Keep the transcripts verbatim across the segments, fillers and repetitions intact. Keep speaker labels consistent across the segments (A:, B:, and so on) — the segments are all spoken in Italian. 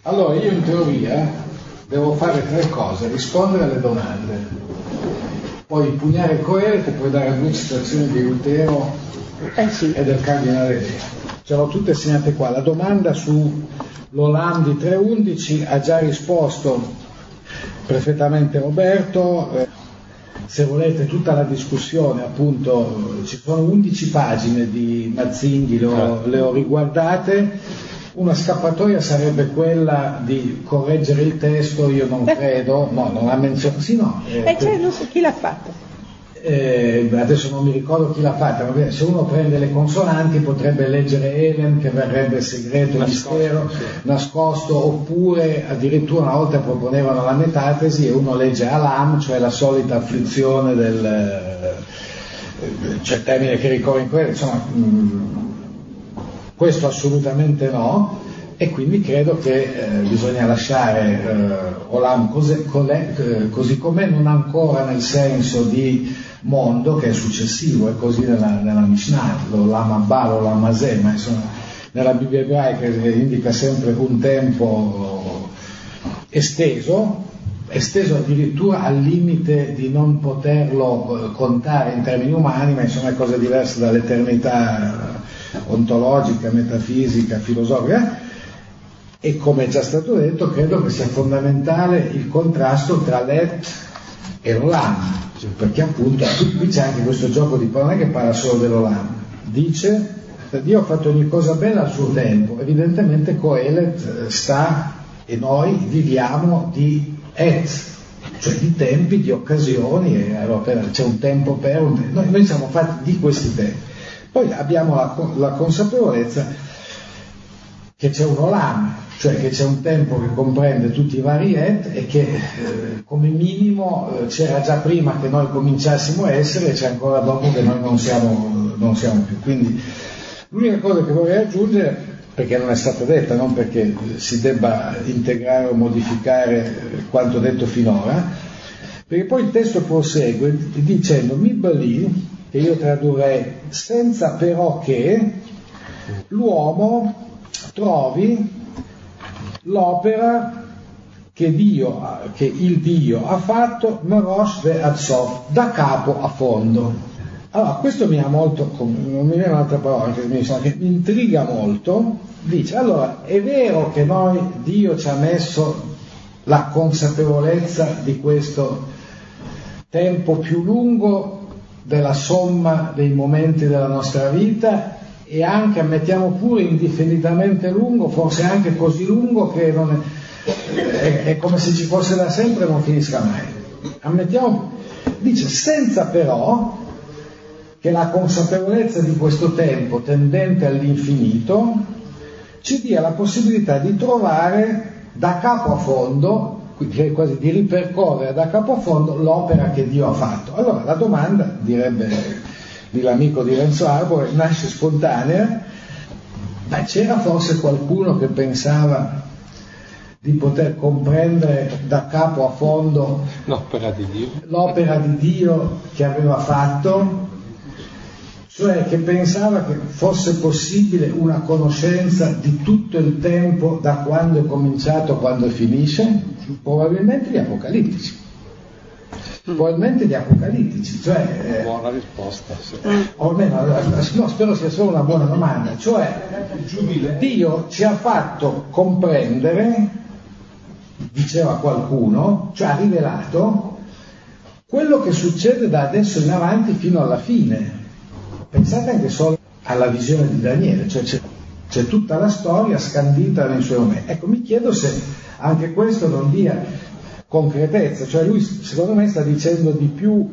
A: Allora io in teoria devo fare tre cose: rispondere alle domande, poi impugnare il Coele, che puoi dare due citazioni di Lutero
B: eh sì.
A: e del Cardinale Dea. Ce l'ho tutte segnate qua. La domanda su l'Olam di tre undici ha già risposto perfettamente Roberto. Se volete tutta la discussione, appunto, ci sono undici pagine di Mazzinghi, le ho, le ho riguardate. Una scappatoia sarebbe quella di correggere il testo, io non credo, no, non ha menzionato, sì no.
B: Eh, eh cioè, non so chi l'ha fatto.
A: Eh, adesso non mi ricordo chi l'ha fatta, ma se uno prende le consonanti potrebbe leggere Elem, che verrebbe segreto, nascosto, mistero, sì. nascosto, oppure addirittura una volta proponevano la metatesi e uno legge Alam, cioè la solita afflizione del, c'è il termine che ricorre in quello, insomma, mh, questo assolutamente no, e quindi credo che eh, bisogna lasciare eh, Olam così, così, così com'è, non ancora nel senso di mondo, che è successivo, è così nella, nella Mishnah, l'Olam Abba, l'Olam Hazeh, ma insomma nella Bibbia ebraica indica sempre un tempo esteso, esteso addirittura al limite di non poterlo contare in termini umani, ma insomma è cosa diversa dall'eternità ontologica, metafisica, filosofica. E come è già stato detto, credo che sia fondamentale il contrasto tra l'Et e l'Olam, perché appunto qui c'è anche questo gioco di parole che parla solo dell'Olam. Dice: Dio ha fatto ogni cosa bella al suo tempo. Evidentemente Coelet sta, e noi viviamo di Et, cioè di tempi, di occasioni, e allora c'è un tempo per un tempo. Noi, noi siamo fatti di questi tempi. Poi abbiamo la, la consapevolezza che c'è un Olam, cioè che c'è un tempo che comprende tutti i vari Et e che eh, come minimo eh, c'era già prima che noi cominciassimo a essere, e c'è ancora dopo che noi non siamo, non siamo più. Quindi l'unica cosa che vorrei aggiungere, perché non è stata detta, non perché si debba integrare o modificare quanto detto finora, perché poi il testo prosegue dicendo Mibali, che io tradurrei senza però che l'uomo trovi l'opera che Dio, che il Dio ha fatto Merosh ve'Ad-Sof, da capo a fondo. Allora questo mi ha molto, non mi viene un'altra parola che mi, che mi intriga molto. Dice, allora è vero che noi, Dio ci ha messo la consapevolezza di questo tempo più lungo della somma dei momenti della nostra vita, e anche, ammettiamo pure, indefinitamente lungo, forse anche così lungo che non è, è, è come se ci fosse da sempre e non finisca mai. Ammettiamo, dice, senza però che la consapevolezza di questo tempo tendente all'infinito ci dia la possibilità di trovare da capo a fondo, quasi di ripercorrere da capo a fondo l'opera che Dio ha fatto. Allora la domanda, direbbe l'amico di Renzo Arbore, nasce spontanea: ma c'era forse qualcuno che pensava di poter comprendere da capo a fondo
C: l'opera di Dio,
A: l'opera di Dio che aveva fatto? Cioè che pensava che fosse possibile una conoscenza di tutto il tempo, da quando è cominciato a quando finisce? Probabilmente gli apocalittici. Probabilmente gli apocalittici, cioè eh,
C: buona risposta, sì.
A: O almeno, no, spero sia solo una buona domanda. Cioè Dio ci ha fatto comprendere, diceva qualcuno, cioè ha rivelato quello che succede da adesso in avanti fino alla fine. Pensate anche solo alla visione di Daniele, cioè c'è, c'è tutta la storia scandita nei suoi momenti. Ecco, mi chiedo se anche questo non dia concretezza, cioè lui secondo me sta dicendo di più,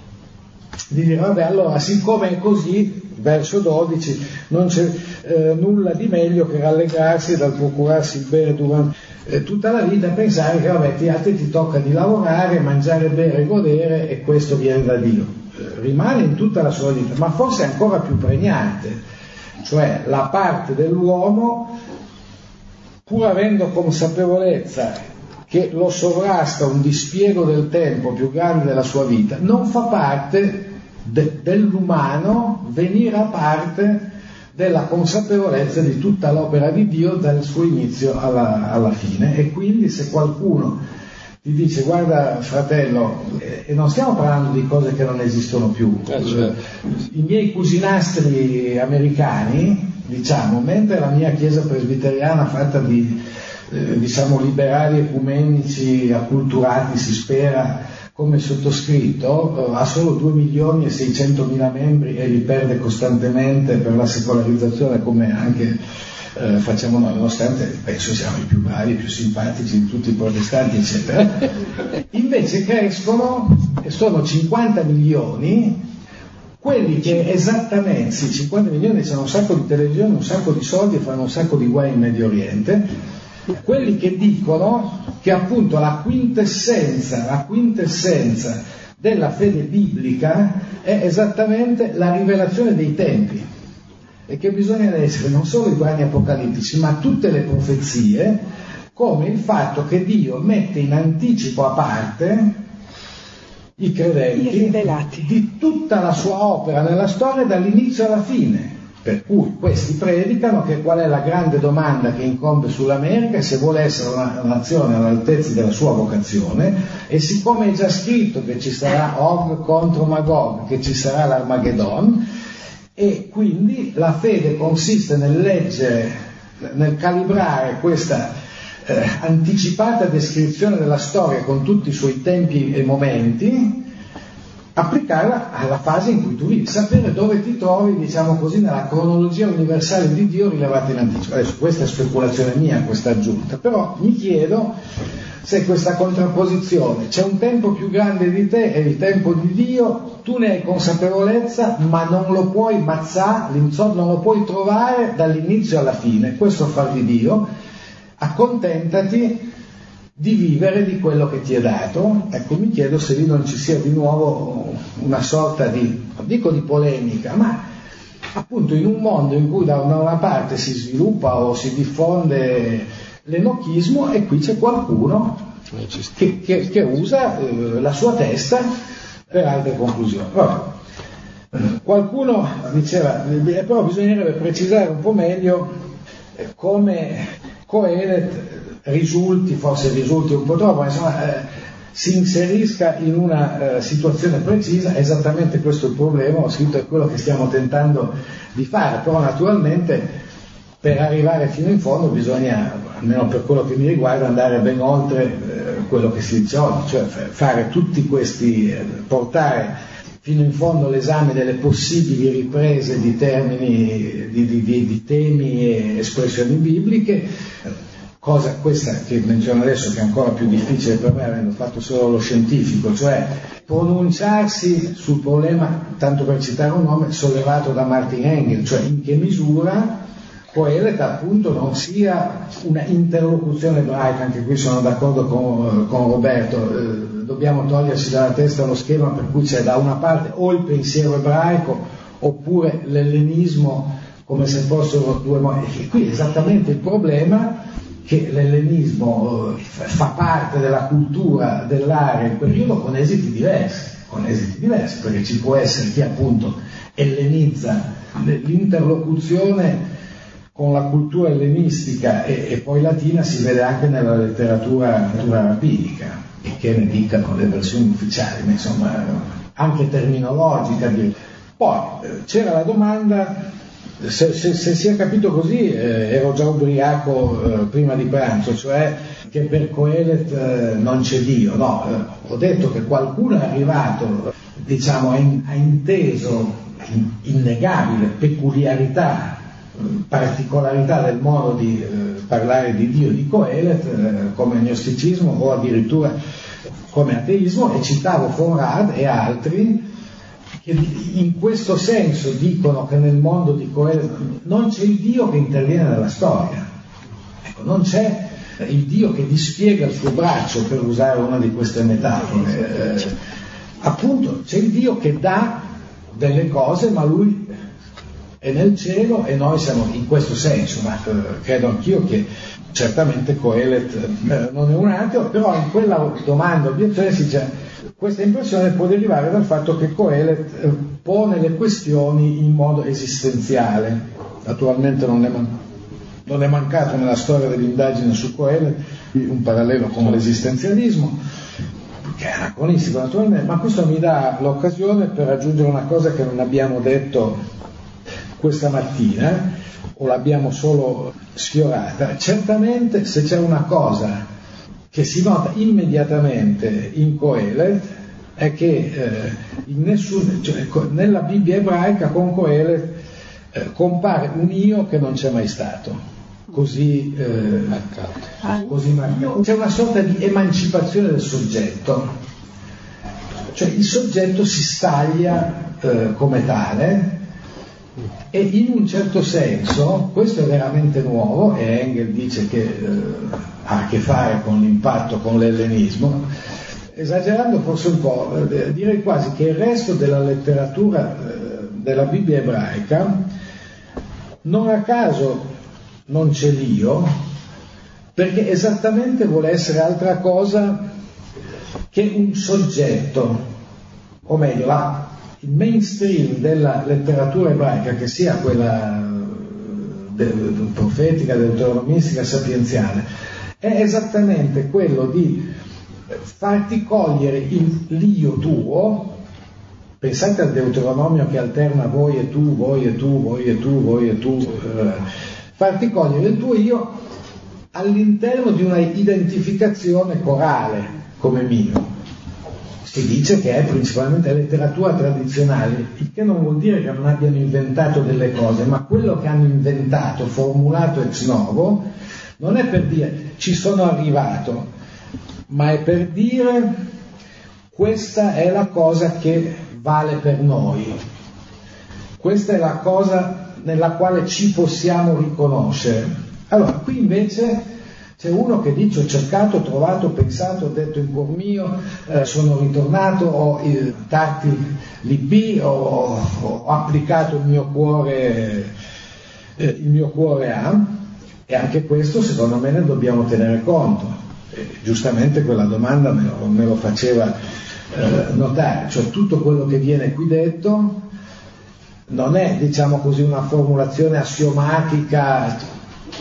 A: di dire vabbè, allora siccome è così, verso dodici, non c'è eh, nulla di meglio che rallegrarsi dal procurarsi il bene durante eh, tutta la vita e pensare che vabbè, ti, a te ti tocca di lavorare, mangiare, bere, godere, e questo viene da Dio. Eh, rimane in tutta la sua vita, ma forse è ancora più pregnante, cioè la parte dell'uomo, pur avendo consapevolezza che lo sovrasta un dispiego del tempo più grande della sua vita, non fa parte de- dell'umano venire a parte della consapevolezza di tutta l'opera di Dio dal suo inizio alla, alla fine. E quindi se qualcuno ti dice guarda fratello, e non stiamo parlando di cose che non esistono più,
C: eh, certo.
A: I miei cusinastri americani, diciamo, mentre la mia chiesa presbiteriana fatta di eh, diciamo liberali ecumenici acculturati si spera come sottoscritto, ha solo due milioni e seicentomila membri e li perde costantemente per la secolarizzazione, come anche eh, facciamo noi, nonostante penso siamo i più bravi, i più simpatici di tutti i protestanti, eccetera. Invece crescono e sono cinquanta milioni quelli che esattamente, sì, cinquanta milioni, c'hanno un sacco di televisione, un sacco di soldi e fanno un sacco di guai in Medio Oriente, quelli che dicono che appunto la quintessenza, la quintessenza della fede biblica è esattamente la rivelazione dei tempi, e che bisogna leggere non solo i brani apocalittici ma tutte le profezie, come il fatto che Dio mette in anticipo a parte i credenti di tutta la sua opera nella storia dall'inizio alla fine. Per cui questi predicano che qual è la grande domanda che incombe sull'America e se vuole essere una nazione all'altezza della sua vocazione, e siccome è già scritto che ci sarà Og contro Magog, che ci sarà l'Armageddon, e quindi la fede consiste nel leggere, nel calibrare questa eh, anticipata descrizione della storia con tutti i suoi tempi e momenti, applicarla alla fase in cui tu vivi, sapere dove ti trovi, diciamo così, nella cronologia universale di Dio rilevata in anticipo. Adesso questa è speculazione mia, questa aggiunta, però mi chiedo se questa contrapposizione, c'è un tempo più grande di te, è il tempo di Dio, tu ne hai consapevolezza, ma non lo puoi mazzà, non lo puoi trovare dall'inizio alla fine. Questo far di Dio, accontentati di vivere di quello che ti è dato. Ecco, mi chiedo se lì non ci sia di nuovo una sorta di, non dico di polemica, ma appunto in un mondo in cui da una parte si sviluppa o si diffonde l'enochismo, e qui c'è qualcuno che, che, che usa eh, la sua testa per altre conclusioni. Vabbè. Qualcuno diceva, eh, però bisognerebbe precisare un po' meglio eh, come Coelet risulti, forse risulti un po' troppo, ma insomma eh, si inserisca in una eh, situazione precisa. Esattamente questo è il problema, ho scritto, è quello che stiamo tentando di fare, però naturalmente per arrivare fino in fondo bisogna, almeno per quello che mi riguarda, andare ben oltre eh, quello che si dice oggi, cioè fare tutti questi, eh, portare fino in fondo l'esame delle possibili riprese di termini, di, di, di, di temi e espressioni bibliche, cosa questa che menziono adesso che è ancora più difficile per me avendo fatto solo lo scientifico, cioè pronunciarsi sul problema, tanto per citare un nome, sollevato da Martin Engel, cioè in che misura Coelet appunto non sia una interlocuzione ebraica. Anche qui sono d'accordo con, con Roberto, eh, dobbiamo togliersi dalla testa lo schema per cui c'è da una parte o il pensiero ebraico oppure l'ellenismo, come se fossero due modi. E qui è esattamente il problema, che l'ellenismo fa parte della cultura dell'area in periodo con esiti diversi, con esiti diversi, perché ci può essere chi appunto ellenizza l'interlocuzione con la cultura ellenistica e, e poi latina si vede anche nella letteratura, letteratura rabbinica, e che ne dicano le versioni ufficiali, ma insomma anche terminologica. Poi c'era la domanda, se, se, se si è capito così, eh, ero già ubriaco eh, prima di pranzo, cioè che per Coelet eh, non c'è Dio. No, eh, ho detto che qualcuno è arrivato, diciamo, ha, in, ha inteso in, innegabile peculiarità, particolarità del modo di eh, parlare di Dio di Coelet eh, come gnosticismo o addirittura come ateismo, e citavo von Rad e altri che in questo senso dicono che nel mondo di Coelet non c'è il Dio che interviene nella storia, ecco, non c'è il Dio che dispiega il suo braccio, per usare una di queste metafore, eh, appunto c'è il Dio che dà delle cose, ma lui è nel cielo e noi siamo in questo senso, ma eh, credo anch'io che certamente Coelet eh, non è un ateo, però in quella domanda, obiezione, si dice, questa impressione può derivare dal fatto che Coelet eh, pone le questioni in modo esistenziale, Naturalmente non è, man- non è mancato nella storia dell'indagine su Coelet un parallelo con l'esistenzialismo, che è anacronistico naturalmente, ma questo mi dà l'occasione per aggiungere una cosa che non abbiamo detto questa mattina, o l'abbiamo solo sfiorata. Certamente, se c'è una cosa che si nota immediatamente in Coelet, è che eh, in nessun, cioè, nella Bibbia ebraica con Coelet eh, compare un io che non c'è mai stato, così eh, marcato. Così marcato. C'è una sorta di emancipazione del soggetto, cioè il soggetto si staglia eh, come tale, e in un certo senso questo è veramente nuovo, e Engel dice che eh, ha a che fare con l'impatto con l'ellenismo, esagerando forse un po', eh, direi quasi che il resto della letteratura eh, della Bibbia ebraica non a caso non c'è l'io, perché esattamente vuole essere altra cosa che un soggetto, o meglio la il mainstream della letteratura ebraica, che sia quella de- de- profetica, deuteronomistica, sapienziale, è esattamente quello di farti cogliere il, l'io tuo. Pensate al Deuteronomio che alterna voi e tu, voi e tu, voi e tu, voi e tu, eh, farti cogliere il tuo io all'interno di una identificazione corale come mio. Si dice che è principalmente letteratura tradizionale, il che non vuol dire che non abbiano inventato delle cose, ma quello che hanno inventato, formulato ex novo, non è per dire ci sono arrivato, ma è per dire questa è la cosa che vale per noi, questa è la cosa nella quale ci possiamo riconoscere. Allora, qui invece c'è uno che dice ho cercato, ho trovato, ho pensato, ho detto in cuor mio, eh, sono ritornato, ho eh, tratti l'I B, ho, ho applicato il mio cuore, eh, il mio cuore a, e anche questo secondo me ne dobbiamo tenere conto. E giustamente quella domanda me lo, me lo faceva eh, notare, cioè tutto quello che viene qui detto non è, diciamo così, una formulazione assiomatica.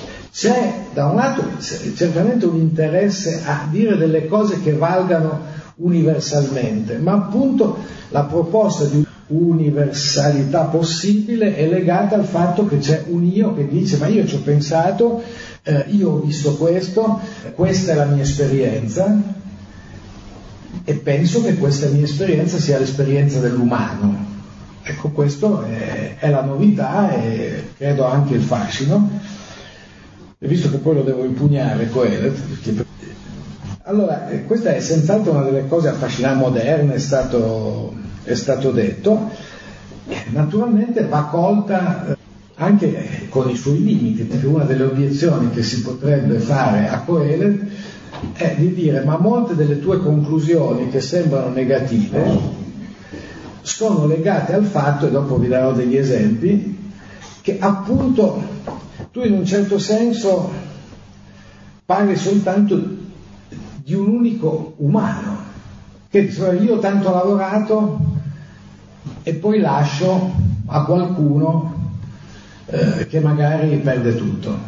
A: C'è da un lato certamente un interesse a dire delle cose che valgano universalmente, ma appunto la proposta di universalità possibile è legata al fatto che c'è un io che dice ma io ci ho pensato, eh, io ho visto questo, questa è la mia esperienza e penso che questa mia esperienza sia l'esperienza dell'umano. Ecco, questo è, è la novità e credo anche il fascino. E visto che poi lo devo impugnare Coelet, perché... allora eh, questa è senz'altro una delle cose affascinanti, moderne, è stato, è stato detto, naturalmente va colta eh, anche con i suoi limiti, perché una delle obiezioni che si potrebbe fare a Coelet è di dire ma molte delle tue conclusioni che sembrano negative sono legate al fatto, e dopo vi darò degli esempi, che appunto tu in un certo senso parli soltanto di un unico umano, che dice io tanto ho lavorato e poi lascio a qualcuno eh, che magari perde tutto.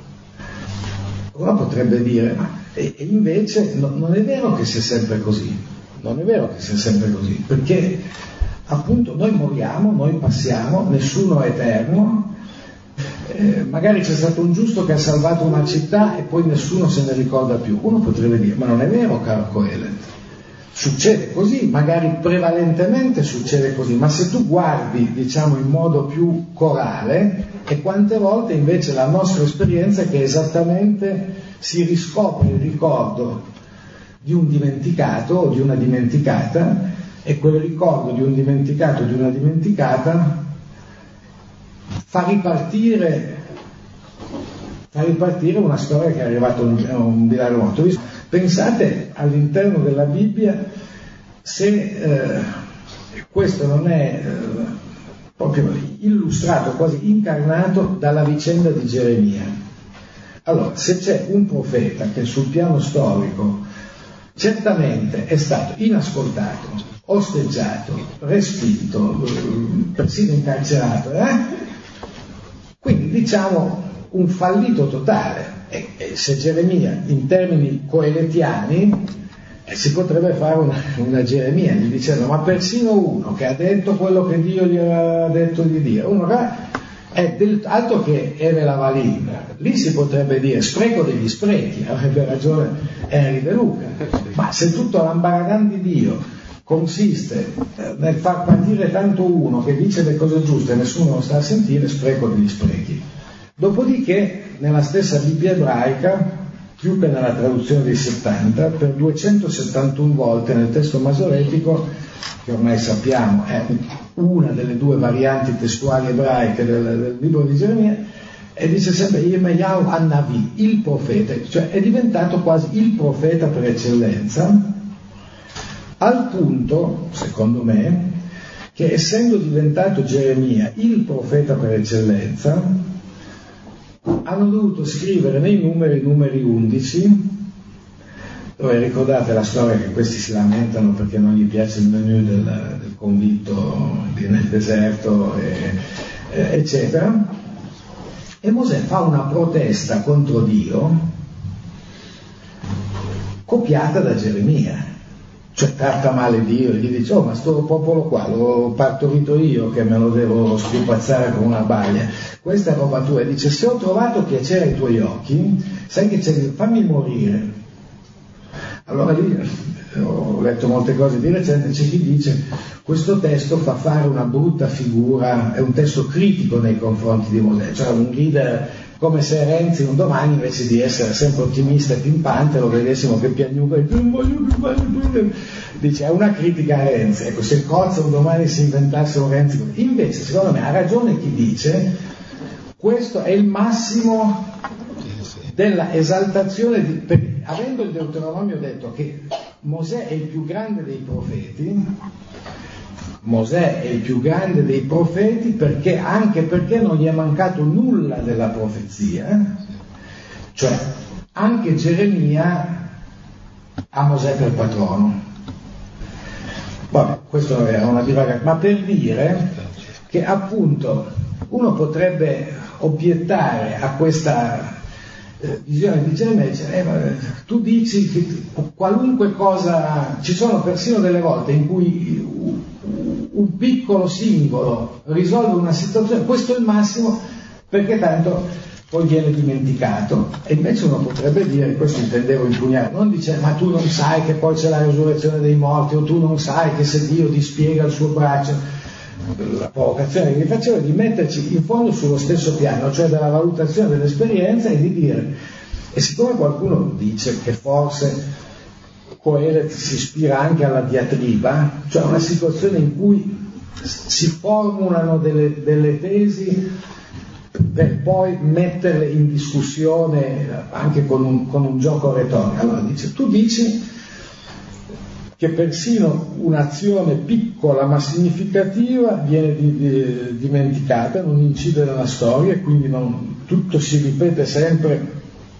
A: Uno potrebbe dire, ma e, e invece no, non è vero che sia sempre così, non è vero che sia sempre così, perché appunto noi moriamo, noi passiamo, nessuno è eterno. Eh, magari c'è stato un giusto che ha salvato una città e poi nessuno se ne ricorda più. Uno potrebbe dire, ma non è vero, caro Coelet, succede così, magari prevalentemente succede così, ma se tu guardi, diciamo, in modo più corale, e quante volte invece la nostra esperienza è che esattamente si riscopre il ricordo di un dimenticato o di una dimenticata, e quel ricordo di un dimenticato o di una dimenticata fa ripartire, fa ripartire una storia che è arrivata a un, a un binario morto. Pensate all'interno della Bibbia se eh, questo non è eh, proprio illustrato, quasi incarnato dalla vicenda di Geremia. Allora, se c'è un profeta che sul piano storico certamente è stato inascoltato, osteggiato, respinto, persino incarcerato, eh? Quindi diciamo un fallito totale. E, e se Geremia in termini coeletiani eh, si potrebbe fare una, una Geremia gli dicendo ma persino uno che ha detto quello che Dio gli aveva detto di dire, uno che è del, altro che Eve Lavalin, lì si potrebbe dire spreco degli sprechi, avrebbe ragione Henry De Luca, ma se tutto l'ambaradan di Dio consiste nel far partire tanto uno che dice le cose giuste e nessuno lo sta a sentire, spreco degli sprechi. Dopodiché nella stessa Bibbia ebraica, più che nella traduzione dei settanta, per duecentosettantuno volte nel testo masoretico, che ormai sappiamo è una delle due varianti testuali ebraiche del, del libro di Geremia, e dice sempre Yirmiyahu Annavi, il profeta, cioè è diventato quasi il profeta per eccellenza, al punto, secondo me, che essendo diventato Geremia il profeta per eccellenza, hanno dovuto scrivere nei numeri numeri undici, dove ricordate la storia che questi si lamentano perché non gli piace il menù del, del convitto nel deserto, e, e, eccetera, e Mosè fa una protesta contro Dio copiata da Geremia. Cioè tratta male Dio e gli dice oh ma sto popolo qua l'ho partorito io che me lo devo spupazzare con una baglia, questa è roba tua. E dice se ho trovato piacere ai tuoi occhi, sai che c'è, fammi morire. Allora lì ho letto molte cose di recente, c'è chi dice questo testo fa fare una brutta figura, è un testo critico nei confronti di Mosè, cioè un leader come se Renzi un domani invece di essere sempre ottimista e pimpante lo vedessimo che piagnuca e dice è una critica a Renzi. Ecco, se Cozza un domani si inventasse un Renzi, invece secondo me ha ragione chi dice questo è il massimo della esaltazione di, per, avendo il Deuteronomio detto che Mosè è il più grande dei profeti, Mosè è il più grande dei profeti perché anche perché non gli è mancato nulla della profezia, cioè anche Geremia ha Mosè per patrono. Vabbè, questo era una divagazione, ma per dire che appunto uno potrebbe obiettare a questa eh, visione di Geremia, eh, tu dici che qualunque cosa, ci sono persino delle volte in cui un piccolo singolo risolve una situazione, questo è il massimo perché tanto poi viene dimenticato. E invece uno potrebbe dire, questo intendevo impugnare, non dice ma tu non sai che poi c'è la resurrezione dei morti, o tu non sai che se Dio ti spiega il suo braccio. La provocazione che mi facevo è di metterci in fondo sullo stesso piano, cioè della valutazione dell'esperienza, e di dire, e siccome qualcuno dice che forse Coelet si ispira anche alla diatriba, cioè una situazione in cui si formulano delle, delle tesi per poi metterle in discussione anche con un, con un gioco retorico. Allora dice, tu dici che persino un'azione piccola ma significativa viene di, di, dimenticata, non incide nella storia e quindi non, tutto si ripete sempre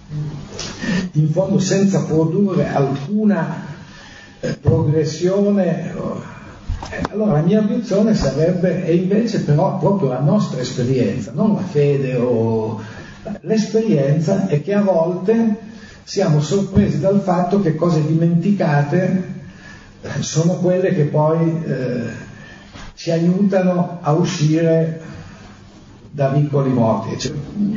A: in fondo senza produrre alcuna eh, progressione. Eh, allora la mia obiezione sarebbe, e invece però proprio la nostra esperienza, non la fede o l'esperienza, è che a volte siamo sorpresi dal fatto che cose dimenticate eh, sono quelle che poi eh, ci aiutano a uscire da vincoli morti. Cioè,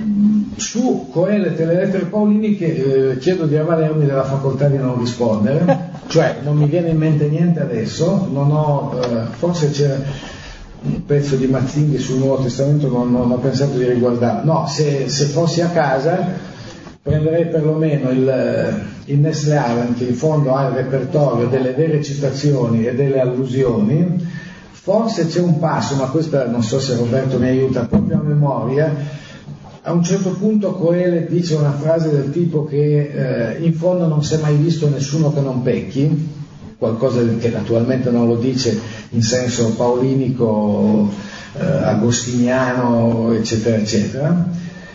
A: su Coelet e le lettere paoliniche eh, chiedo di avvalermi della facoltà di non rispondere, cioè non mi viene in mente niente adesso, non ho, eh, forse c'è un pezzo di Mazzinghi sul Nuovo Testamento, non, non ho pensato di riguardarlo. No, se, se fossi a casa prenderei perlomeno il, il Nestle Aran, che in fondo ha il repertorio delle vere citazioni e delle allusioni. Forse c'è un passo, ma questo non so se Roberto mi aiuta proprio a memoria, a un certo punto Coelet dice una frase del tipo che eh, in fondo non si è mai visto nessuno che non pecchi, qualcosa che naturalmente non lo dice in senso paolinico, eh, agostiniano, eccetera, eccetera.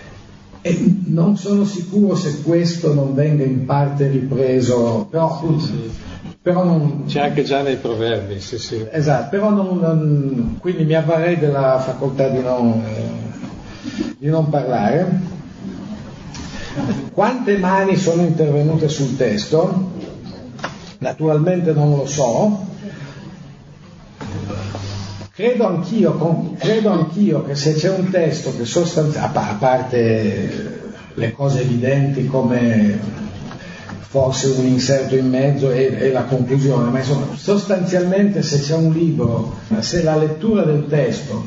A: E non sono sicuro se questo non venga in parte ripreso, però...
C: Sì, sì.
A: Però non...
C: C'è anche già nei proverbi, sì, sì.
A: Esatto, però non, non, quindi mi avvarrei della facoltà di non, di non parlare. Quante mani sono intervenute sul testo? Naturalmente non lo so. Credo anch'io, credo anch'io che se c'è un testo che sostanzialmente, a parte le cose evidenti come forse un inserto in mezzo e, e la conclusione, ma insomma sostanzialmente se c'è un libro, se la lettura del testo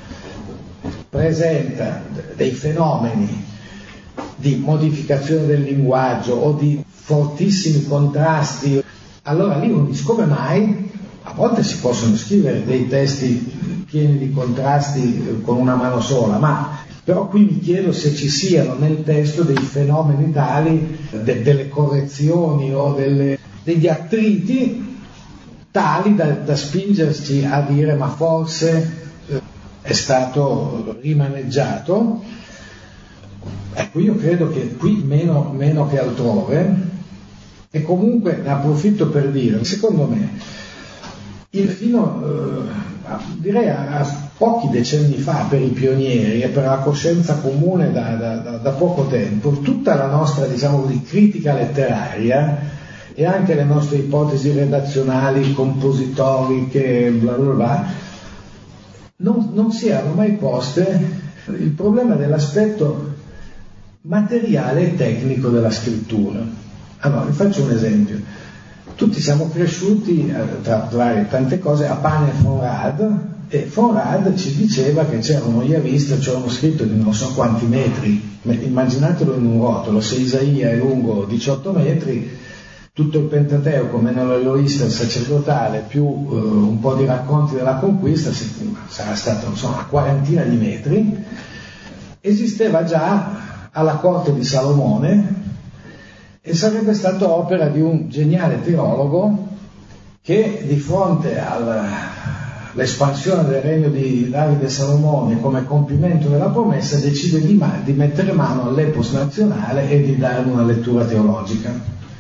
A: presenta dei fenomeni di modificazione del linguaggio o di fortissimi contrasti, allora lì uno dice come mai? A volte si possono scrivere dei testi pieni di contrasti con una mano sola, ma però qui mi chiedo se ci siano nel testo dei fenomeni tali, de, delle correzioni o delle, degli attriti tali da, da spingerci a dire ma forse eh, è stato rimaneggiato. Ecco, io credo che qui meno, meno che altrove, e comunque ne approfitto per dire, secondo me, il fino, eh, direi a, a pochi decenni fa, per i pionieri e per la coscienza comune da, da, da, da poco tempo, tutta la nostra, diciamo così, critica letteraria e anche le nostre ipotesi redazionali, compositoriche, bla bla bla, non, non si erano mai poste il problema dell'aspetto materiale e tecnico della scrittura. Allora, vi faccio un esempio. Tutti siamo cresciuti, tra varie tante cose, a pane e Fonrad, e Fonrad ci diceva che c'era uno Yavista, c'era uno scritto di non so quanti metri, immaginatelo in un rotolo, se Isaia è lungo diciotto metri, tutto il Pentateuco meno l'Eloista, il sacerdotale, più uh, un po' di racconti della conquista, sarà stato insomma una quarantina di metri. Esisteva già alla corte di Salomone e sarebbe stato opera di un geniale teologo che di fronte all'espansione del regno di Davide e Salomone come compimento della promessa decide di, ma- di mettere mano all'epos nazionale e di dargli una lettura teologica.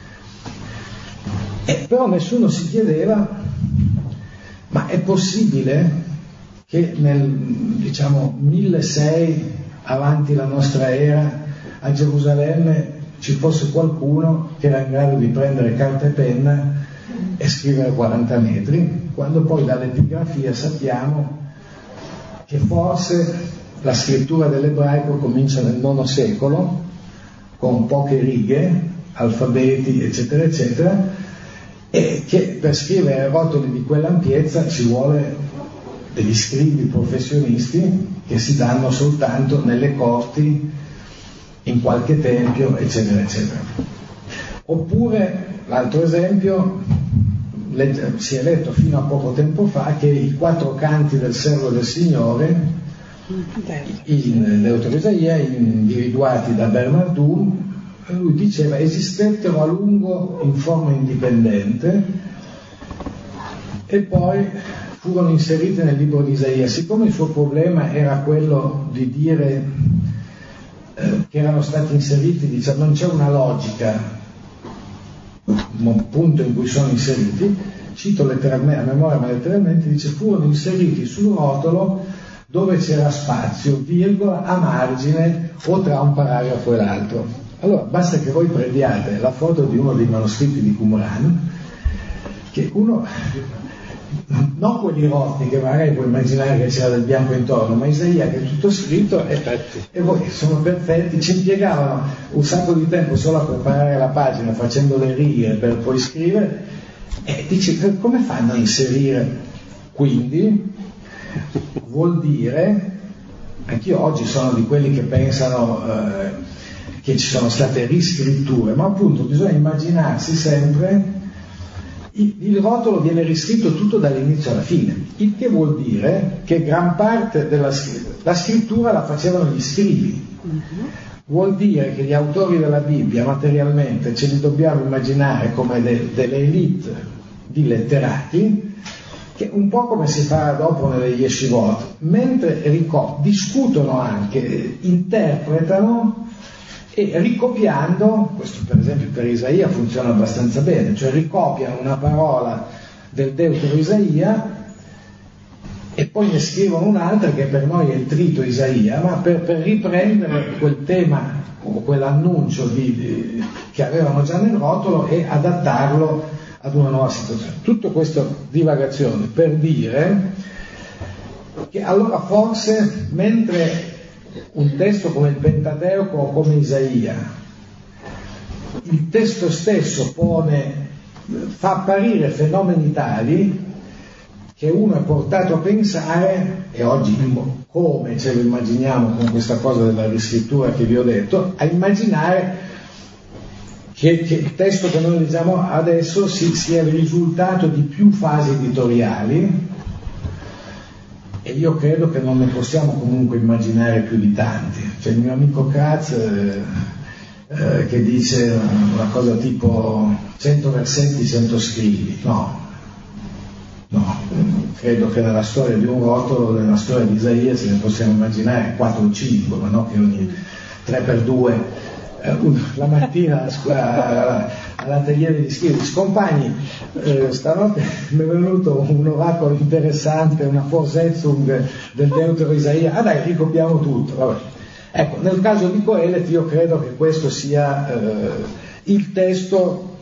A: E però nessuno si chiedeva, ma è possibile che nel diciamo milleseicento avanti la nostra era a Gerusalemme ci fosse qualcuno che era in grado di prendere carta e penna e scrivere quaranta metri, quando poi dall'epigrafia sappiamo che forse la scrittura dell'ebraico comincia nel nono secolo con poche righe, alfabeti eccetera eccetera, e che per scrivere rotoli di quell'ampiezza ci vuole degli scribi professionisti che si danno soltanto nelle corti, in qualche tempio, eccetera, eccetera. Oppure, l'altro esempio, si è letto fino a poco tempo fa che i quattro canti del servo del Signore, in Deutero Isaia, individuati da Bernardù, lui diceva esistettero a lungo in forma indipendente e poi furono inserite nel libro di Isaia. Siccome il suo problema era quello di dire che erano stati inseriti, diciamo, non c'è una logica, un punto in cui sono inseriti, cito letteralmente, a memoria ma letteralmente, dice furono inseriti sul rotolo dove c'era spazio, virgola, a margine o tra un paragrafo e l'altro. Allora basta che voi prendiate la foto di uno dei manoscritti di Qumran, che uno, non quelli rotti che magari puoi immaginare che c'era del bianco intorno, ma Isaia che è tutto scritto e, e voi sono perfetti, ci impiegavano un sacco di tempo solo a preparare la pagina facendo le righe per poi scrivere, e dici come fanno a inserire? Quindi vuol dire, anch'io oggi sono di quelli che pensano eh, che ci sono state riscritture, ma appunto bisogna immaginarsi sempre il rotolo viene riscritto tutto dall'inizio alla fine, il che vuol dire che gran parte della scrittura, la scrittura la facevano gli scribi, uh-huh. Vuol dire che gli autori della Bibbia materialmente ce li dobbiamo immaginare come de, delle elite di letterati, che un po' come si fa dopo nelle yeshivot, mentre rico- discutono anche, interpretano e ricopiando, questo per esempio per Isaia funziona abbastanza bene, cioè ricopiano una parola del Deutero Isaia e poi ne scrivono un'altra che per noi è il trito Isaia, ma per, per riprendere quel tema o quell'annuncio di, di, che avevano già nel rotolo e adattarlo ad una nuova situazione. Tutto questo divagazione per dire che allora forse mentre un testo come il Pentateuco o come Isaia, il testo stesso pone, fa apparire fenomeni tali che uno è portato a pensare, e oggi come ce lo immaginiamo con questa cosa della riscrittura che vi ho detto, a immaginare che, che il testo che noi leggiamo adesso si, sia il risultato di più fasi editoriali, e io credo che non ne possiamo comunque immaginare più di tanti. C'è il mio amico Katz eh, eh, che dice una cosa tipo cento versetti, cento scrivi. No, no, credo che nella storia di un rotolo, nella storia di Isaia, se ne possiamo immaginare quattro o cinque, ma no che ogni tre per due eh, la mattina all'atelier di Schiris. Compagni, eh, stanotte mi è venuto un oracolo interessante, una Forsetzung del Deutero Isaia. Ah dai, ricopiamo tutto. Vabbè. Ecco, nel caso di Coelet io credo che questo sia eh, il testo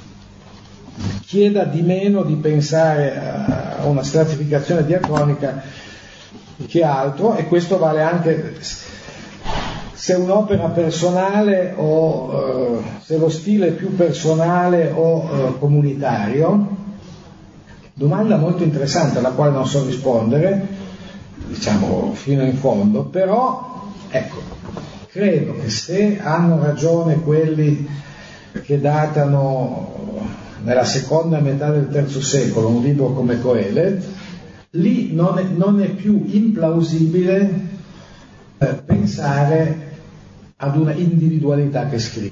A: chieda di meno di pensare a una stratificazione diacronica che altro, e questo vale anche se è un'opera personale o eh, se lo stile è più personale o eh, comunitario. Domanda molto interessante alla quale non so rispondere, diciamo fino in fondo, però ecco, credo che se hanno ragione quelli che datano nella seconda metà del terzo secolo un libro come Coelet, lì non è, non è più implausibile eh, pensare ad una individualità che scrive.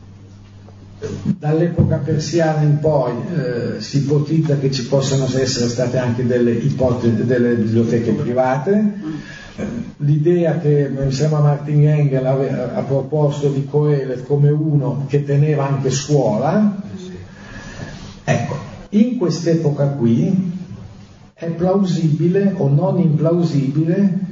A: Dall'epoca persiana in poi eh, si ipotizza che ci possano essere state anche delle ipotesi, delle biblioteche private. Eh, l'idea che mi sembra Martin Engel ha, ha proposto di Coelet come uno che teneva anche scuola. Ecco, in quest'epoca qui è plausibile o non implausibile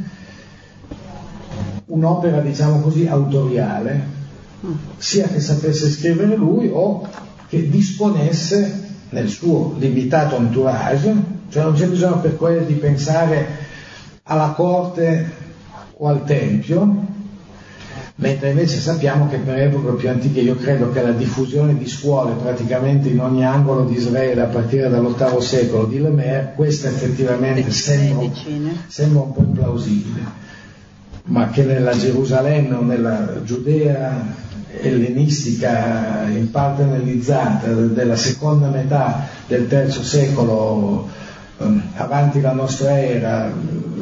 A: un'opera, diciamo così, autoriale, sia che sapesse scrivere lui o che disponesse nel suo limitato entourage, cioè non c'è bisogno per quello di pensare alla corte o al tempio, mentre invece sappiamo che per epoche più antiche io credo che la diffusione di scuole praticamente in ogni angolo di Israele a partire dall'ottavo secolo di Lemer, questa effettivamente sembra, sembra un po' implausibile, ma che nella Gerusalemme o nella Giudea ellenistica in parte analizzata della seconda metà del terzo secolo eh, avanti la nostra era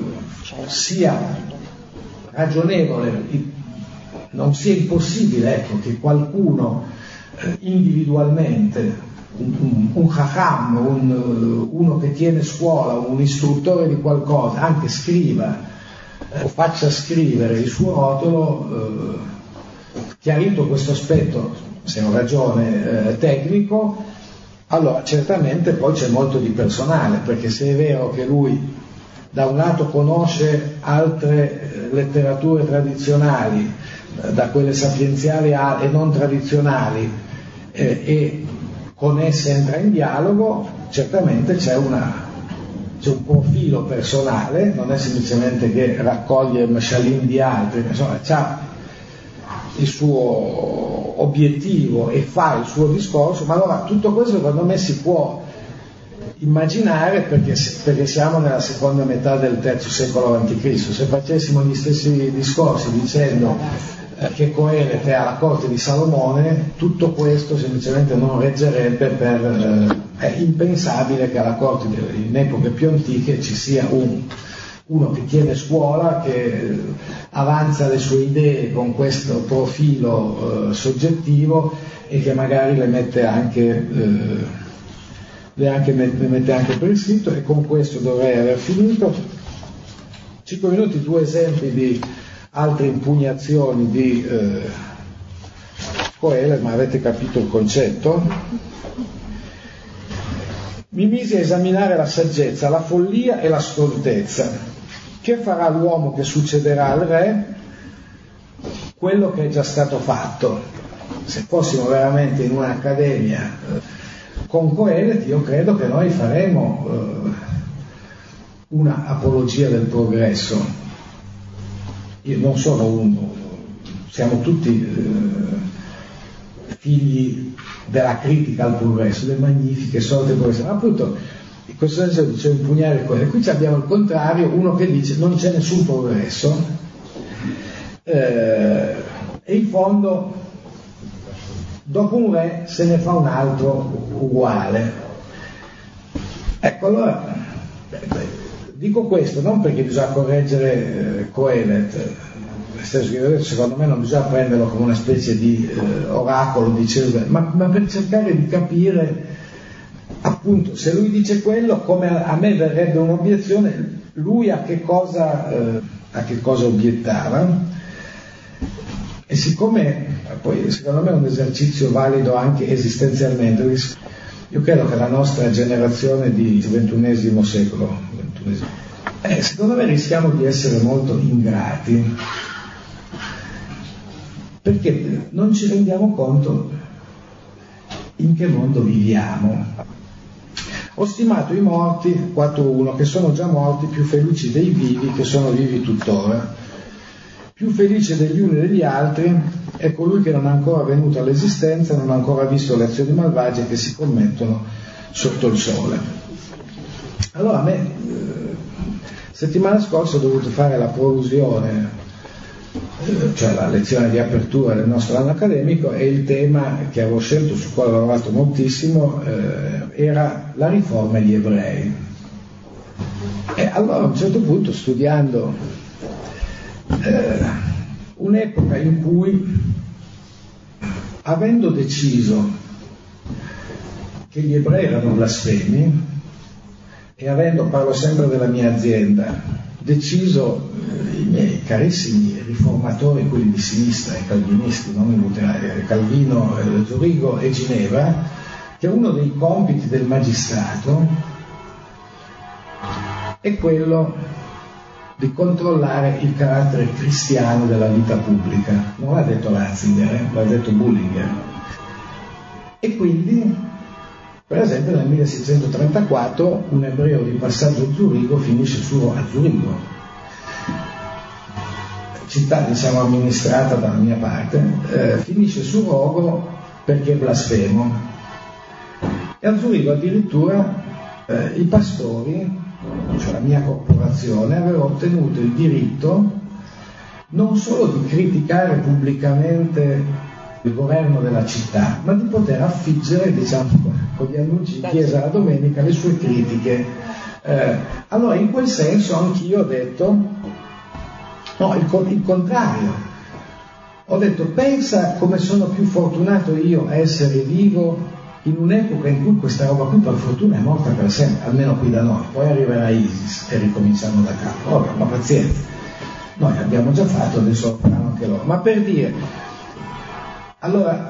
A: sia ragionevole, non sia impossibile, ecco, che qualcuno eh, individualmente, un, un, un Chacham, un, uno che tiene scuola, un istruttore di qualcosa, anche scriva o faccia scrivere il suo rotolo, eh, chiarito questo aspetto, se ho ragione, eh, tecnico, allora certamente poi c'è molto di personale, perché se è vero che lui da un lato conosce altre eh, letterature tradizionali, eh, da quelle sapienziali a, e non tradizionali, eh, e con esse entra in dialogo, certamente c'è una c'è un profilo personale, non è semplicemente che raccoglie il mashalim di altri, insomma c'ha il suo obiettivo e fa il suo discorso, ma allora tutto questo secondo me si può immaginare perché, perché siamo nella seconda metà del terzo secolo avanti Cristo. Se facessimo gli stessi discorsi dicendo eh, che Coelet è alla corte di Salomone, tutto questo semplicemente non reggerebbe per... Eh, è impensabile che alla corte in epoche più antiche ci sia un, uno che tiene scuola, che avanza le sue idee con questo profilo eh, soggettivo e che magari le mette anche, eh, le anche, le mette anche per iscritto. E con questo dovrei aver finito. Cinque minuti, due esempi di altre impugnazioni di eh, Coelet, ma avete capito il concetto. mi misi a esaminare la saggezza, la follia e la stoltezza. Che farà l'uomo che succederà al re? Quello che è già stato fatto. Se fossimo veramente in un'accademia con Coelet, io credo che noi faremo eh, una apologia del progresso. Io non sono uno, siamo tutti eh, figli della critica al progresso, delle magnifiche sorte del progresso, ma appunto in questo senso dicevo impugnare quello. Qui abbiamo il contrario, uno che dice non c'è nessun progresso eh, e in fondo dopo un re se ne fa un altro uguale. Ecco, allora dico questo non perché bisogna correggere eh, Coelet, secondo me non bisogna prenderlo come una specie di eh, oracolo di Cesare, ma, ma per cercare di capire appunto se lui dice quello, come a, a me verrebbe un'obiezione, lui a che cosa eh, a che cosa obiettava. E siccome poi secondo me è un esercizio valido anche esistenzialmente, io credo che la nostra generazione di ventunesimo secolo ventunesimo, eh, secondo me rischiamo di essere molto ingrati perché non ci rendiamo conto in che mondo viviamo. Ho stimato i morti quattro uno che sono già morti più felici dei vivi che sono vivi tuttora. Più felice degli uni e degli altri è colui che non è ancora venuto all'esistenza, non ha ancora visto le azioni malvagie che si commettono sotto il sole. Allora a me eh, settimana scorsa ho dovuto fare la prolusione, eh, cioè la lezione di apertura del nostro anno accademico, e il tema che avevo scelto, sul quale ho lavorato moltissimo, eh, era la riforma degli ebrei. E allora a un certo punto, studiando Eh, un'epoca in cui, avendo deciso che gli ebrei erano blasfemi e avendo, parlo sempre della mia azienda, deciso eh, i miei carissimi riformatori, quelli di sinistra, i calvinisti, non i luterani, Calvino, eh, Zurigo e Ginevra, che uno dei compiti del magistrato è quello di controllare il carattere cristiano della vita pubblica. Non l'ha detto Ratzinger, eh? L'ha detto Bullinger. E quindi, per esempio, nel milleseicentotrentaquattro un ebreo di passaggio a Zurigo finisce su a Zurigo, città diciamo amministrata dalla mia parte, eh, finisce su rogo perché è blasfemo. E a Zurigo addirittura eh, i pastori, cioè la mia corporazione, aveva ottenuto il diritto non solo di criticare pubblicamente il governo della città, ma di poter affiggere, diciamo, con gli annunci in chiesa la domenica le sue critiche. Eh, allora in quel senso anch'io ho detto no, il, il contrario. Ho detto pensa come sono più fortunato io a essere vivo in un'epoca in cui questa roba qui per fortuna è morta per sempre, almeno qui da noi. Poi arriverà ISIS e ricominciamo da capo. Vabbè, ma pazienza, noi abbiamo già fatto, adesso lo faranno anche loro. Ma per dire, allora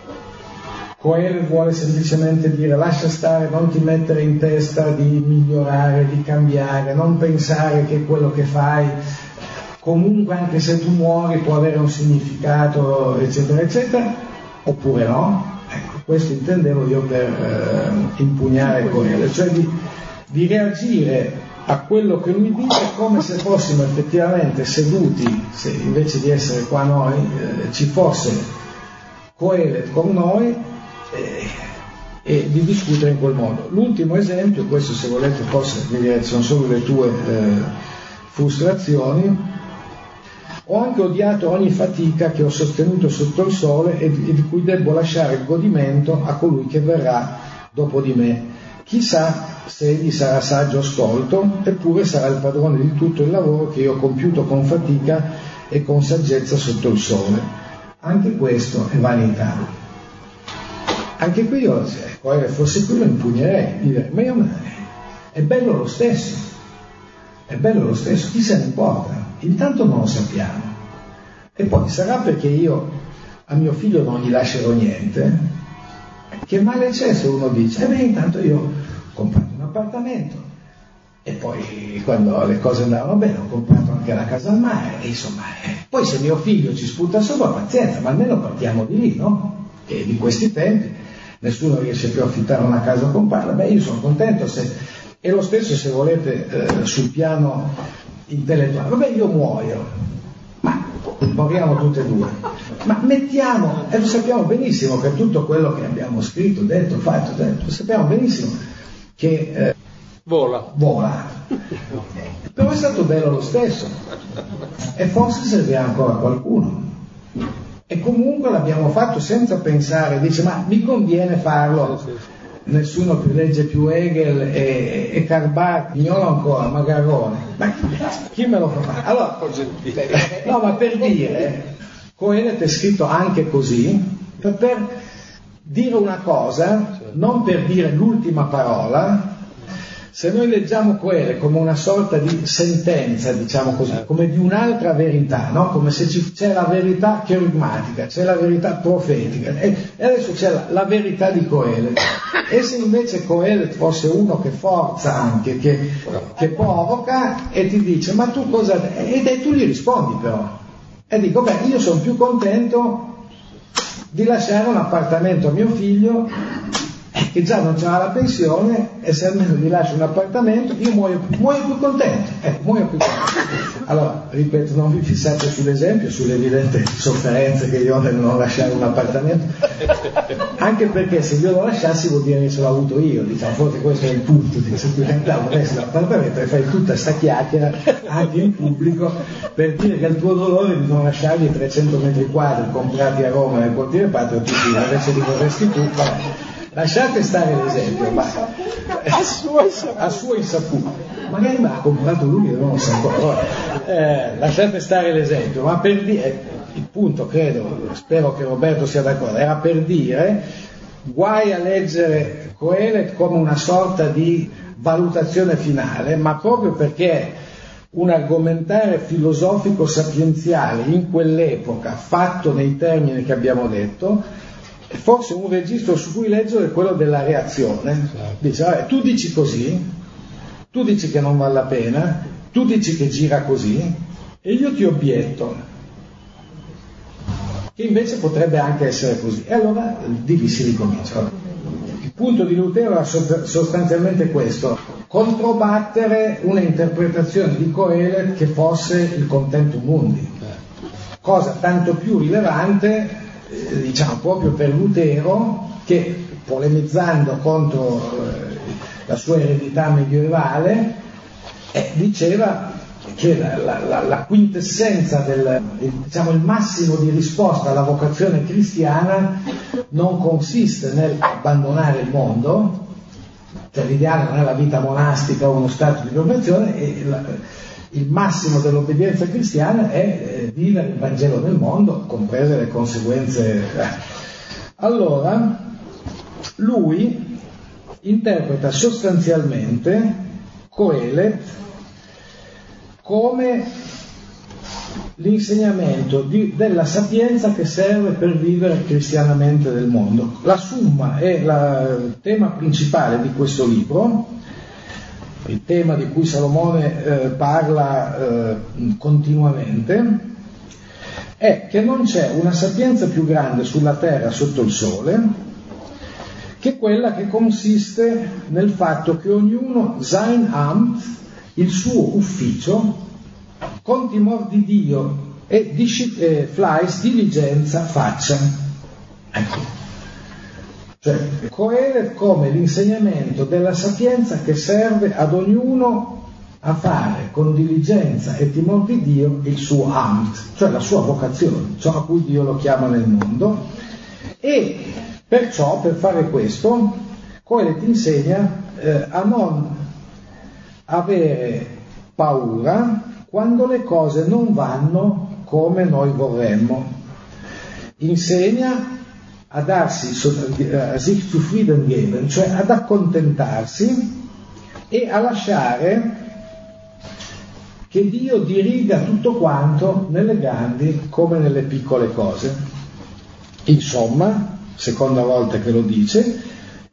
A: Coelet vuole semplicemente dire lascia stare, non ti mettere in testa di migliorare, di cambiare, non pensare che quello che fai comunque anche se tu muori può avere un significato, eccetera eccetera, oppure no? Ecco, questo intendevo io per eh, impugnare Coelet, cioè di, di reagire a quello che lui dice come se fossimo effettivamente seduti, se invece di essere qua noi eh, ci fosse Coelet con noi eh, e di discutere in quel modo. L'ultimo esempio, questo se volete forse vedere, sono solo le tue eh, frustrazioni. Ho anche odiato ogni fatica che ho sostenuto sotto il sole e di, e di cui debbo lasciare il godimento a colui che verrà dopo di me. Chissà se egli sarà saggio o stolto, eppure sarà il padrone di tutto il lavoro che io ho compiuto con fatica e con saggezza sotto il sole. Anche questo è vanità. Anche qui io, se fosse qui lo impugnerei, direi, ma io è bello lo stesso, è bello lo stesso, chi se ne importa? Intanto non lo sappiamo. E poi sarà perché io a mio figlio non gli lascerò niente? Che male c'è se uno dice, eh beh, intanto io comprato un appartamento e poi quando le cose andavano bene ho comprato anche la casa al mare e insomma, eh, poi se mio figlio ci sputa sopra, pazienza, ma almeno partiamo di lì, no? E di questi tempi nessuno riesce più a affittare una casa o comprarla, beh io sono contento se, e lo stesso se volete eh, sul piano intellettuale, vabbè io muoio, ma moriamo tutte e due, ma mettiamo, e lo sappiamo benissimo che tutto quello che abbiamo scritto, detto, fatto, detto, lo sappiamo benissimo che eh,
C: vola,
A: vola, però è stato bello lo stesso e forse servirà ancora a qualcuno. E comunque l'abbiamo fatto senza pensare, dice ma mi conviene farlo, sì, sì. Nessuno più legge più Hegel e, e Karl Barth, ignoro ancora, Magarone, ma chi me lo fa fare? Allora, no, ma per dire, Coelet è scritto anche così, per, per dire una cosa, non per dire l'ultima parola. Se noi leggiamo Coelet come una sorta di sentenza, diciamo così, come di un'altra verità, no? Come se ci, c'è la verità cherigmatica, c'è la verità profetica, e, e adesso c'è la, la verità di Coelet. E se invece Coelet fosse uno che forza anche, che, che provoca e ti dice, ma tu cosa... E, e tu gli rispondi però. E dico, beh, io sono più contento di lasciare un appartamento a mio figlio che già non c'ha la pensione e se almeno gli lascio un appartamento io muoio, muoio più contento, ecco, muoio più contento. Allora, ripeto, non vi fissate sull'esempio, sulle evidenti sofferenze che io ho nel non lasciare un appartamento, anche perché se io lo lasciassi vuol dire che ce l'ho avuto io, diciamo, forse questo è il punto, se tu adesso l'appartamento e fai tutta sta chiacchiera anche in pubblico per dire che il tuo dolore di non lasciargli trecento metri quadri comprati a Roma nel quartiere Patriottico invece di vorresti tu, vabbè. Lasciate stare l'esempio, ma a sua insaputa, a sua insaputa. Magari me l'ha comprato lui e non lo so ancora. Eh, lasciate stare l'esempio, ma per dire, il punto credo, spero che Roberto sia d'accordo, era per dire, guai a leggere Coelet come una sorta di valutazione finale, ma proprio perché un argomentare filosofico sapienziale in quell'epoca, fatto nei termini che abbiamo detto, forse un registro su cui leggere è quello della reazione. Dice, vabbè, tu dici così, tu dici che non vale la pena, tu dici che gira così e io ti obietto che invece potrebbe anche essere così, e allora di lì si ricomincia. Il punto di Lutero era sostanzialmente questo: controbattere una interpretazione di Coelet che fosse il contentum mundi, cosa tanto più rilevante diciamo proprio per Lutero, che polemizzando contro eh, la sua eredità medievale eh, diceva che la, la, la, la quintessenza del, il, diciamo il massimo di risposta alla vocazione cristiana non consiste nell'abbandonare il mondo, cioè l'ideale non è la vita monastica o uno stato di perfezione, e la, il massimo dell'obbedienza cristiana è eh, vivere il Vangelo nel mondo, comprese le conseguenze. Allora, lui interpreta sostanzialmente Coelet come l'insegnamento di, della sapienza che serve per vivere cristianamente nel mondo. La summa è la, il tema principale di questo libro, il tema di cui Salomone eh, parla eh, continuamente, è che non c'è una sapienza più grande sulla terra sotto il sole che quella che consiste nel fatto che ognuno sein Amt, il suo ufficio, con timor di Dio e disci- eh, fleiss, diligenza faccia. Ecco. Cioè, Coelet come l'insegnamento della sapienza che serve ad ognuno a fare con diligenza e timore di Dio il suo amt, cioè la sua vocazione, ciò a cui Dio lo chiama nel mondo, e perciò per fare questo Coelet insegna eh, a non avere paura quando le cose non vanno come noi vorremmo. Insegna a darsi, a sich zufrieden geben, cioè ad accontentarsi e a lasciare che Dio diriga tutto quanto nelle grandi come nelle piccole cose. Insomma, seconda volta che lo dice,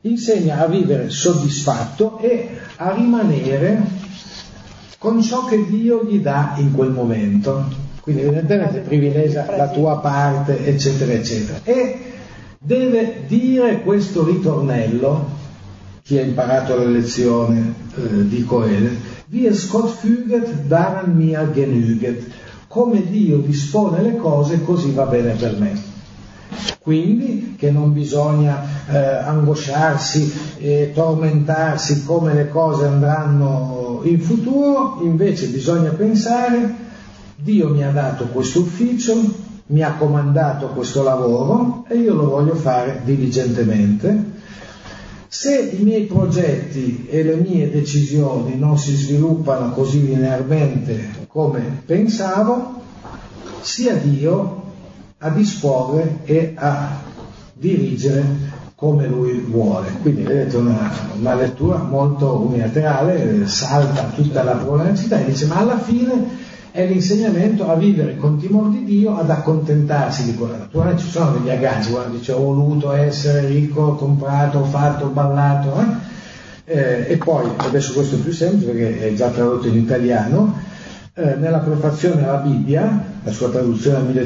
A: insegna a vivere soddisfatto e a rimanere con ciò che Dio gli dà in quel momento. Quindi evidentemente privilegia la tua parte, eccetera, eccetera. E deve dire questo ritornello, chi ha imparato la lezione eh, di Coele, wie es Gott füget, daran mir genüget, come Dio dispone le cose così va bene per me. Quindi che non bisogna eh, angosciarsi e tormentarsi come le cose andranno in futuro, invece bisogna pensare: Dio mi ha dato questo ufficio, mi ha comandato questo lavoro e io lo voglio fare diligentemente. Se i miei progetti e le mie decisioni non si sviluppano così linearmente come pensavo, sia Dio a disporre e a dirigere come Lui vuole. Quindi vedete una, una lettura molto unilaterale, salta tutta la problematicità e dice: ma alla fine è l'insegnamento a vivere con timore di Dio, ad accontentarsi di quella. Naturalmente ci sono degli aggaggi, guarda, dice: ho voluto essere ricco, ho comprato, ho fatto, ho ballato, eh? Eh, e poi, adesso questo è più semplice perché è già tradotto in italiano, eh, nella prefazione alla Bibbia, la sua traduzione del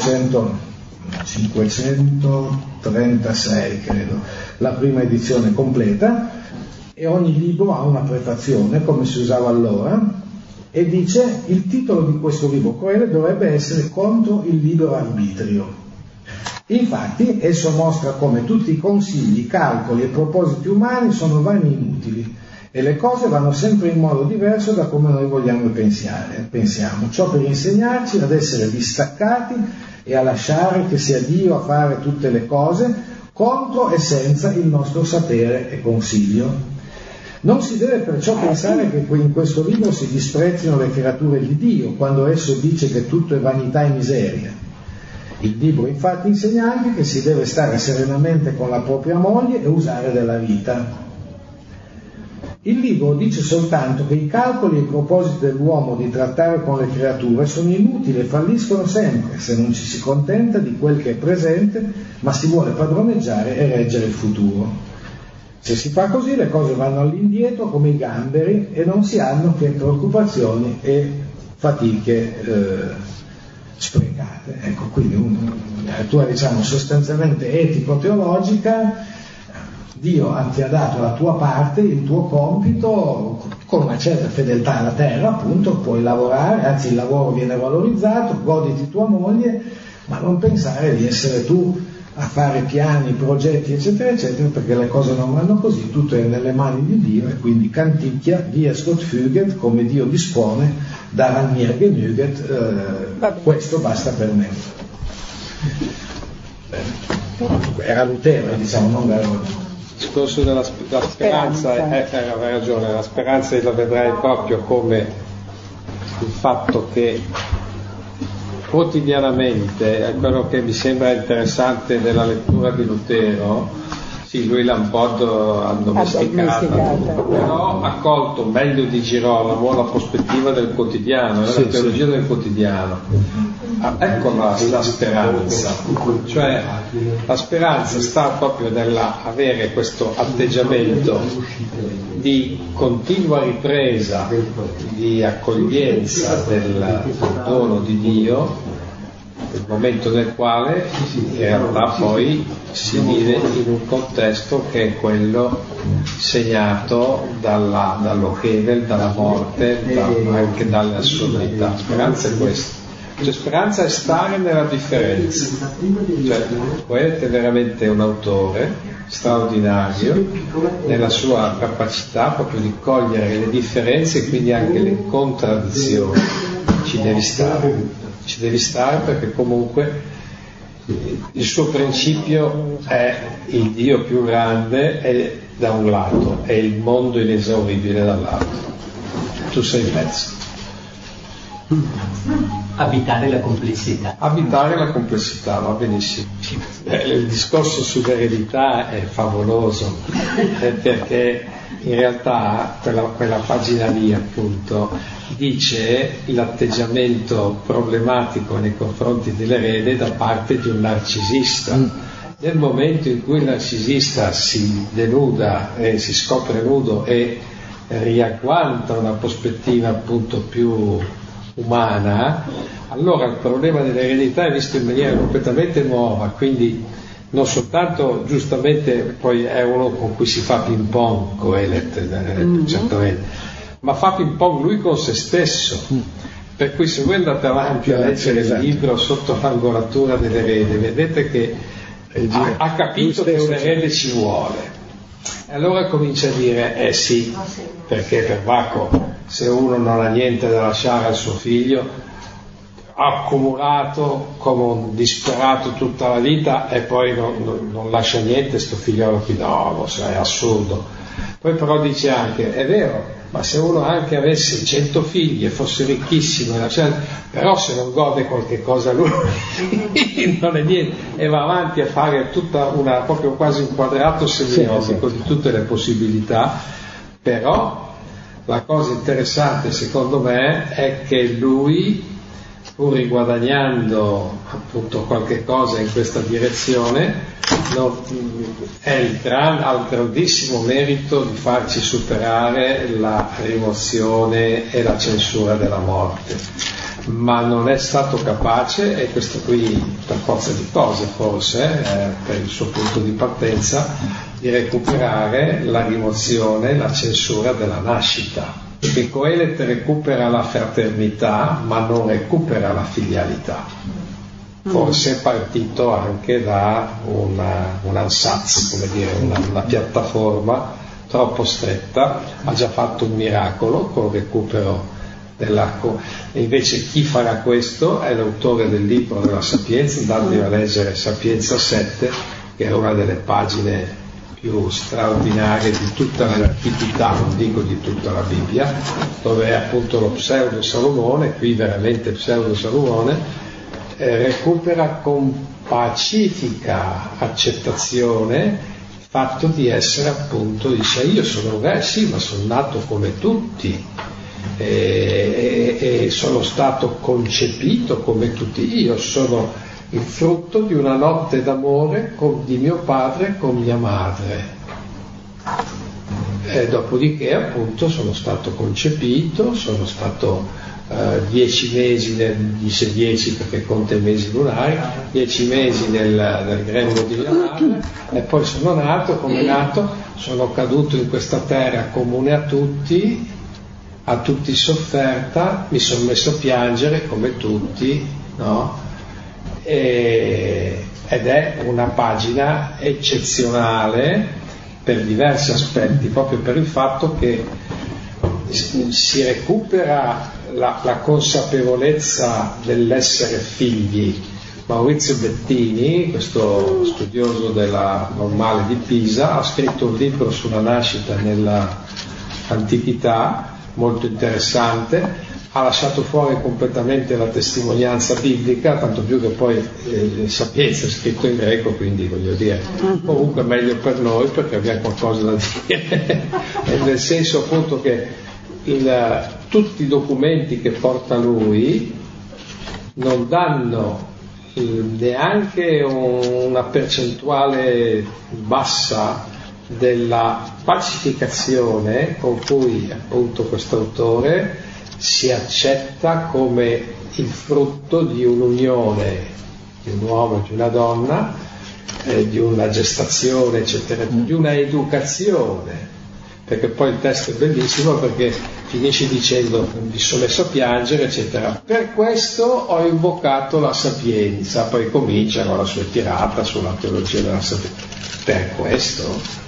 A: millecinquecentotrentasei credo, la prima edizione completa, e ogni libro ha una prefazione come si usava allora, e dice: il titolo di questo libro Coele dovrebbe essere Contro il libero arbitrio. Infatti esso mostra come tutti i consigli, calcoli e propositi umani sono vani e inutili e le cose vanno sempre in modo diverso da come noi vogliamo pensare, pensiamo. Ciò per insegnarci ad essere distaccati e a lasciare che sia Dio a fare tutte le cose contro e senza il nostro sapere e consiglio. Non si deve perciò pensare che in questo libro si disprezzino le creature di Dio, quando esso dice che tutto è vanità e miseria. Il libro infatti insegna anche che si deve stare serenamente con la propria moglie e usare della vita. Il libro dice soltanto che i calcoli e i propositi dell'uomo di trattare con le creature sono inutili e falliscono sempre se non ci si contenta di quel che è presente, ma si vuole padroneggiare e reggere il futuro. Se si fa così le cose vanno all'indietro come i gamberi e non si hanno che preoccupazioni e fatiche eh, sprecate. Ecco, quindi una lettura, diciamo, sostanzialmente etico-teologica. Dio ti ha dato la tua parte, il tuo compito, con una certa fedeltà alla terra, appunto, puoi lavorare, anzi il lavoro viene valorizzato, goditi tua moglie, ma non pensare di essere tu a fare piani, progetti, eccetera, eccetera, perché le cose non vanno così, tutto è nelle mani di Dio, e quindi canticchia, wie es Gott füget, come Dio dispone, daran mir genüget, eh, questo basta per me. Era Lutero, diciamo, non Verone.
C: Il discorso della, della speranza, eh, eh, aveva ragione, la speranza la vedrai proprio come il fatto che quotidianamente, è quello che mi sembra interessante della lettura di Lutero. Sì, lui l'ha un po' addomesticata, però ha colto meglio di Girolamo la prospettiva del quotidiano, sì, la teologia sì. del quotidiano. Ah, ecco la, la speranza, cioè la speranza sta proprio nell'avere questo atteggiamento di continua ripresa, di accoglienza del dono di Dio, il momento nel quale in realtà poi si vive in un contesto che è quello segnato dalla, dallo Hegel, dalla morte, da, anche dalle assurdità. Speranza è questo. Cioè, speranza è stare nella differenza. Cioè, Coele è veramente un autore straordinario nella sua capacità proprio di cogliere le differenze e quindi anche le contraddizioni. Ci devi stare. Ci devi stare perché comunque il suo principio è il Dio più grande è da un lato e il mondo inesauribile dall'altro. Tu sei in mezzo.
D: Abitare la complessità.
C: Abitare la complessità, va benissimo. Eh, il discorso sull'eredità è favoloso eh, perché in realtà quella, quella pagina lì appunto dice l'atteggiamento problematico nei confronti dell'erede da parte di un narcisista, nel momento in cui il narcisista si denuda e si scopre nudo e riagguanta una prospettiva appunto più umana, allora il problema dell'eredità è visto in maniera completamente nuova, quindi non soltanto, giustamente, poi è uno con cui si fa ping pong, Coelet, mm-hmm. certamente, ma fa ping pong lui con se stesso. Mm. Per cui se voi andate avanti a leggere esatto. il libro sotto l'angolatura dell'erede, vedete che ha, ha capito che un erede ci vuole. E allora comincia a dire, eh sì, perché per Bacco, se uno non ha niente da lasciare al suo figlio, ha accumulato come un disperato tutta la vita e poi non, non, non lascia niente, sto figliolo qui, no, lo so, è assurdo. Poi però dice anche, è vero, ma se uno anche avesse cento figli e fosse ricchissimo, però se non gode qualche cosa lui non è niente, e va avanti a fare tutta una, proprio quasi un quadrato semiotico sì, sì. di tutte le possibilità. Però la cosa interessante secondo me è che lui, pur riguadagnando appunto qualche cosa in questa direzione, non, è il gran, ha il grandissimo merito di farci superare la rimozione e la censura della morte, ma non è stato capace, e questo qui per forza di cose forse, eh, per il suo punto di partenza, di recuperare la rimozione, la censura della nascita. Perché Coelet recupera la fraternità ma non recupera la filialità. Forse è partito anche da una, un ansatz, come dire, una, una piattaforma troppo stretta, ha già fatto un miracolo con il recupero dell'arco, e invece chi farà questo è l'autore del libro della Sapienza. Andatevi a leggere Sapienza sette, che è una delle pagine più straordinarie di tutta l'antichità, non dico di tutta la Bibbia, dove è appunto lo pseudo Salomone, qui veramente pseudo Salomone, eh, recupera con pacifica accettazione il fatto di essere appunto, dice io sono un re, sì, ma sono nato come tutti e, e, e sono stato concepito come tutti, io sono il frutto di una notte d'amore con, di mio padre con mia madre, e dopodiché appunto sono stato concepito, sono stato eh, dieci mesi, nel, dice dieci perché conta i mesi lunari, dieci mesi nel, nel grembo di mia madre, e poi sono nato, come nato, sono caduto in questa terra comune a tutti, a tutti sofferta, mi sono messo a piangere come tutti, no? E, ed è una pagina eccezionale per diversi aspetti, proprio per il fatto che si recupera la, la consapevolezza dell'essere figli. Maurizio Bettini, questo studioso della Normale di Pisa, ha scritto un libro sulla nascita nell'antichità molto interessante. Ha lasciato fuori completamente la testimonianza biblica, tanto più che poi eh, Sapienza è scritto in greco, quindi voglio dire, comunque meglio per noi perché abbiamo qualcosa da dire, nel senso appunto che il, tutti i documenti che porta lui non danno eh, neanche una percentuale bassa della pacificazione con cui appunto questo autore si accetta come il frutto di un'unione di un uomo e di una donna, eh, di una gestazione, eccetera, di una educazione, perché poi il testo è bellissimo perché finisce dicendo mi sono messo a piangere, eccetera, per questo ho invocato la sapienza, poi comincia con la sua tirata sulla teologia della sapienza. Per questo?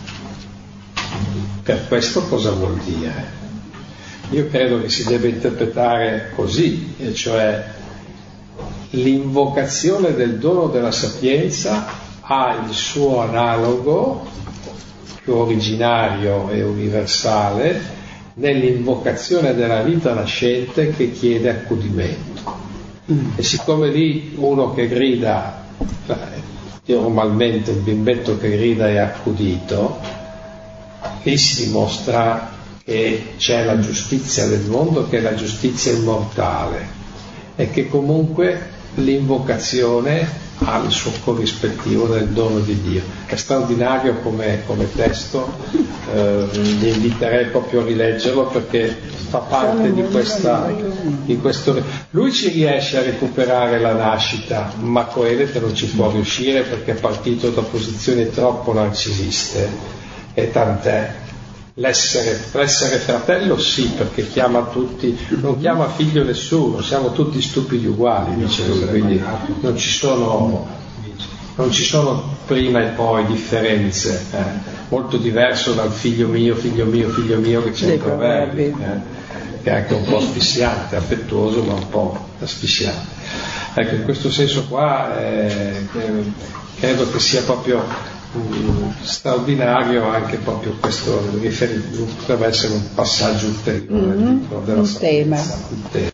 C: Per questo cosa vuol dire? Io credo che si debba interpretare così, e cioè l'invocazione del dono della sapienza ha il suo analogo più originario e universale nell'invocazione della vita nascente che chiede accudimento. E siccome lì uno che grida, normalmente un bimbetto che grida è accudito, lì si dimostra che c'è la giustizia del mondo, che è la giustizia immortale, e che comunque l'invocazione ha il suo corrispettivo del dono di Dio. È straordinario come, come testo, eh, vi inviterei proprio a rileggerlo perché fa parte di, questa, di questo. Lui ci riesce a recuperare la nascita, ma Coelete non ci può riuscire perché è partito da posizioni troppo narcisiste, e tant'è. L'essere, l'essere fratello sì, perché chiama tutti, non chiama figlio nessuno, siamo tutti stupidi uguali, dice lui, quindi non ci sono, non ci sono prima e poi differenze, eh. Molto diverso dal figlio mio, figlio mio, figlio mio che c'è in Proverbi, eh, che è anche un po' asfissiante, affettuoso ma un po' asfissiante. Ecco, in questo senso qua eh, credo che sia proprio straordinario anche proprio questo riferimento, potrebbe essere un passaggio ulteriore,
B: mm-hmm.
C: della
B: un tema.
C: Un tema.